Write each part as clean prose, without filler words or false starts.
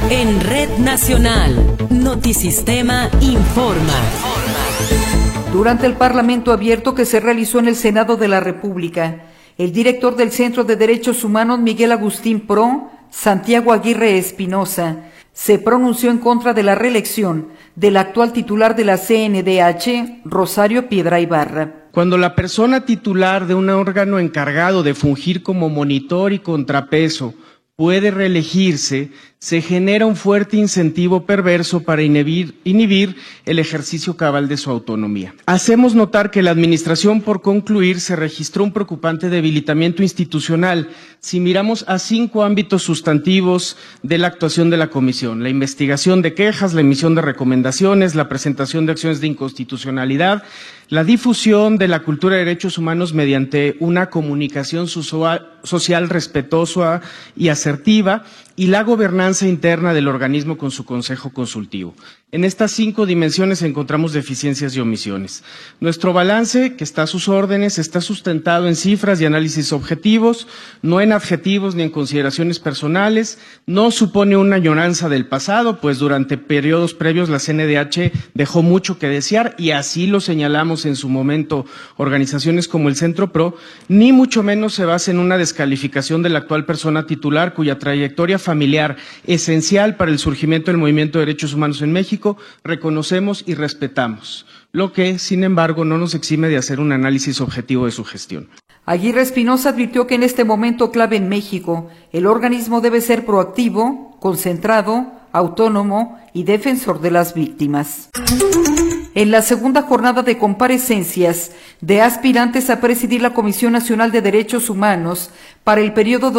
En Red Nacional, Notisistema informa. Durante el Parlamento abierto que se realizó en el Senado de la República, el director del Centro de Derechos Humanos, Miguel Agustín Pro, Santiago Aguirre Espinosa, se pronunció en contra de la reelección del actual titular de la CNDH, Rosario Piedra Ibarra. Cuando la persona titular de un órgano encargado de fungir como monitor y contrapeso puede reelegirse, se genera un fuerte incentivo perverso para inhibir el ejercicio cabal de su autonomía. Hacemos notar que la administración, por concluir, se registró un preocupante debilitamiento institucional si miramos a 5 ámbitos sustantivos de la actuación de la Comisión: la investigación de quejas, la emisión de recomendaciones, la presentación de acciones de inconstitucionalidad, la difusión de la cultura de derechos humanos mediante una comunicación social respetuosa y asertiva, y la gobernanza interna del organismo con su consejo consultivo. En estas 5 dimensiones encontramos deficiencias y omisiones. Nuestro balance, que está a sus órdenes, está sustentado en cifras y análisis objetivos, no en adjetivos ni en consideraciones personales. No supone una añoranza del pasado, pues durante periodos previos la CNDH dejó mucho que desear, y así lo señalamos en su momento organizaciones como el Centro Pro, ni mucho menos se basa en una descalificación de la actual persona titular, cuya trayectoria familiar, esencial para el surgimiento del movimiento de derechos humanos en México, reconocemos y respetamos, lo que, sin embargo, no nos exime de hacer un análisis objetivo de su gestión. Aguirre Espinosa advirtió que en este momento clave en México, el organismo debe ser proactivo, concentrado, autónomo y defensor de las víctimas. En la segunda jornada de comparecencias de aspirantes a presidir la Comisión Nacional de Derechos Humanos para el periodo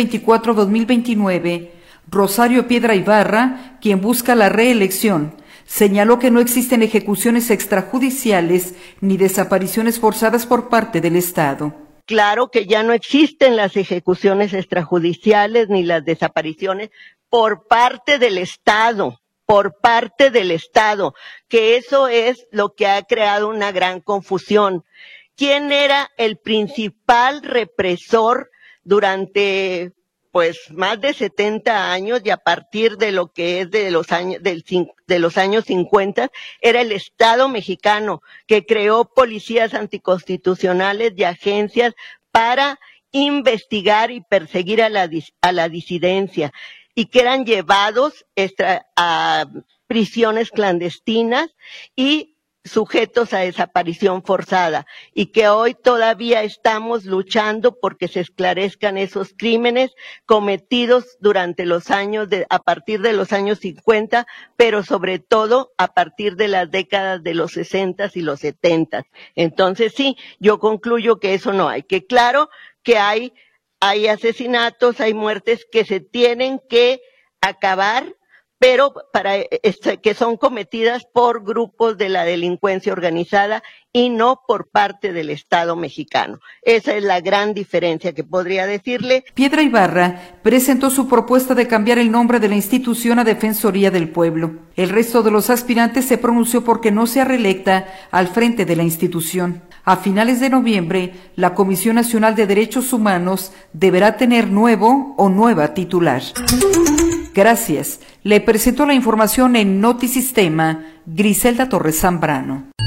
2024-2029, Rosario Piedra Ibarra, quien busca la reelección, señaló que no existen ejecuciones extrajudiciales ni desapariciones forzadas por parte del Estado. Claro que ya no existen las ejecuciones extrajudiciales ni las desapariciones por parte del Estado. Que eso es lo que ha creado una gran confusión. ¿Quién era el principal represor durante más de 70 años, y a partir de lo que es de los años 50, era el Estado mexicano, que creó policías anticonstitucionales y agencias para investigar y perseguir a la disidencia, y que eran llevados a prisiones clandestinas y sujetos a desaparición forzada, y que hoy todavía estamos luchando porque se esclarezcan esos crímenes cometidos durante a partir de los años 50, pero sobre todo a partir de las décadas de los 60 y los 70. Entonces sí, yo concluyo que eso no hay, que claro que hay asesinatos, hay muertes que se tienen que acabar, pero que son cometidas por grupos de la delincuencia organizada y no por parte del Estado mexicano. Esa es la gran diferencia que podría decirle. Piedra Ibarra presentó su propuesta de cambiar el nombre de la institución a Defensoría del Pueblo. El resto de los aspirantes se pronunció porque no sea reelecta al frente de la institución. A finales de noviembre, la Comisión Nacional de Derechos Humanos deberá tener nuevo o nueva titular. Gracias. Le presento la información en Notisistema, Griselda Torres Zambrano.